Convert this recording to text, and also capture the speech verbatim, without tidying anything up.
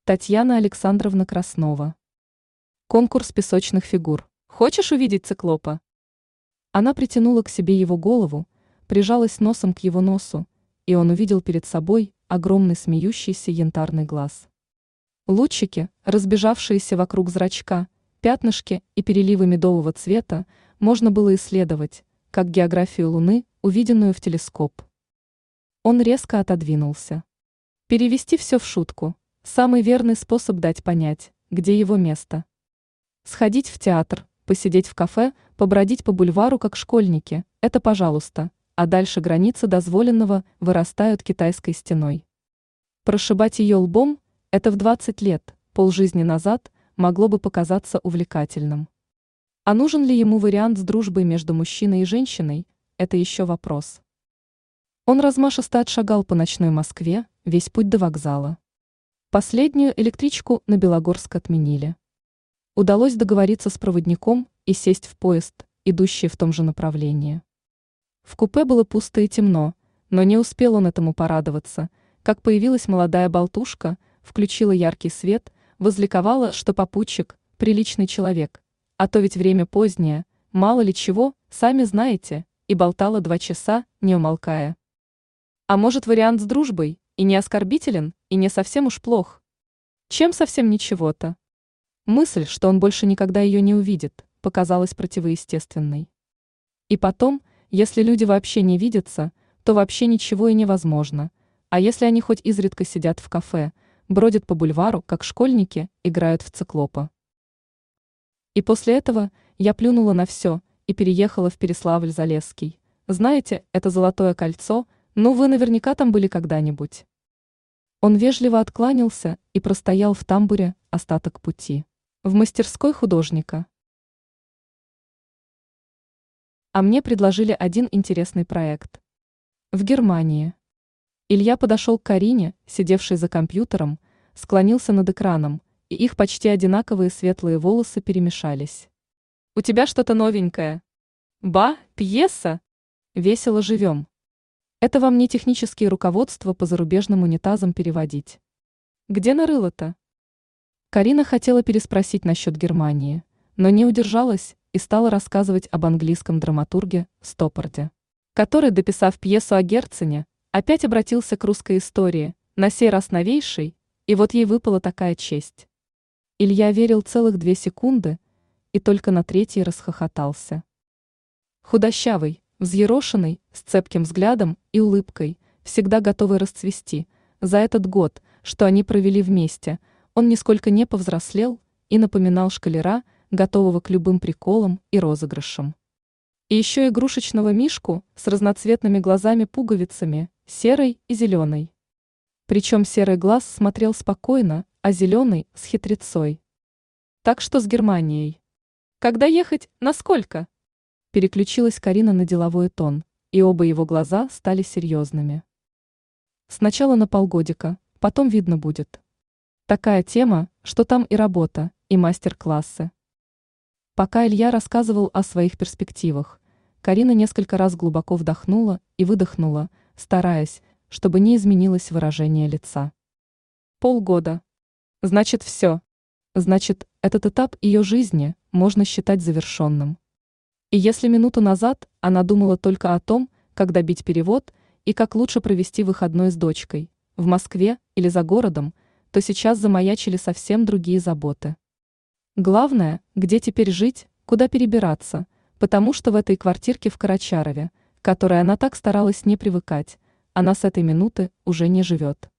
Татьяна Александровна Краснова. Конкурс песочных фигур. Хочешь увидеть циклопа? Она притянула к себе его голову, прижалась носом к его носу, и он увидел перед собой огромный смеющийся янтарный глаз. Лучики, разбежавшиеся вокруг зрачка, пятнышки и переливы медового цвета можно было исследовать, как географию Луны, увиденную в телескоп. Он резко отодвинулся. Перевести все в шутку – самый верный способ дать понять, где его место. Сходить в театр, посидеть в кафе, побродить по бульвару как школьники – это пожалуйста, а дальше границы дозволенного вырастают китайской стеной. Прошибать ее лбом – это в двадцать лет, полжизни назад, могло бы показаться увлекательным. А нужен ли ему вариант с дружбой между мужчиной и женщиной – это еще вопрос. Он размашисто отшагал по ночной Москве, весь путь до вокзала. Последнюю электричку на Белогорск отменили. Удалось договориться с проводником и сесть в поезд, идущий в том же направлении. В купе было пусто и темно, но не успел он этому порадоваться, как появилась молодая болтушка, включила яркий свет, возликовала, что попутчик – приличный человек, а то ведь время позднее, мало ли чего, сами знаете, и болтала два часа, не умолкая. А может, вариант с дружбой, и не оскорбителен, и не совсем уж плох? Чем совсем ничего-то? Мысль, что он больше никогда ее не увидит, показалась противоестественной. И потом, если люди вообще не видятся, то вообще ничего и невозможно, а если они хоть изредка сидят в кафе, бродят по бульвару, как школьники, играют в циклопа. И после этого я плюнула на все и переехала в Переславль-Залесский. Знаете, это золотое кольцо, ну вы наверняка там были когда-нибудь. Он вежливо откланялся и простоял в тамбуре остаток пути. В мастерской художника. А мне предложили один интересный проект. В Германии. Илья подошел к Карине, сидевшей за компьютером, склонился над экраном, и их почти одинаковые светлые волосы перемешались. «У тебя что-то новенькое?» «Ба, пьеса?» «Весело живем». Это вам не технические руководства по зарубежным унитазам переводить. Где нарыло-то? Карина хотела переспросить насчет Германии, но не удержалась и стала рассказывать об английском драматурге Стоппарде, который, дописав пьесу о Герцене, опять обратился к русской истории, на сей раз новейшей, и вот ей выпала такая честь. Илья верил целых две секунды и только на третьей расхохотался. Худощавый, взъерошенный, с цепким взглядом и улыбкой, всегда готовый расцвести, за этот год, что они провели вместе, он нисколько не повзрослел и напоминал школяра, готового к любым приколам и розыгрышам. И еще игрушечного мишку с разноцветными глазами-пуговицами, серой и зеленой. Причем серый глаз смотрел спокойно, а зеленый – с хитрецой. Так что с Германией? Когда ехать, насколько? Переключилась Карина на деловой тон, и оба его глаза стали серьезными. Сначала на полгодика, потом видно будет. Такая тема, что там и работа, и мастер-классы. Пока Илья рассказывал о своих перспективах, Карина несколько раз глубоко вдохнула и выдохнула, стараясь, чтобы не изменилось выражение лица. Полгода. Значит, все. Значит, этот этап ее жизни можно считать завершенным. И если минуту назад она думала только о том, как добить перевод и как лучше провести выходной с дочкой, в Москве или за городом, то сейчас замаячили совсем другие заботы. Главное, где теперь жить, куда перебираться, потому что в этой квартирке в Карачарове, к которой она так старалась не привыкать, она с этой минуты уже не живет.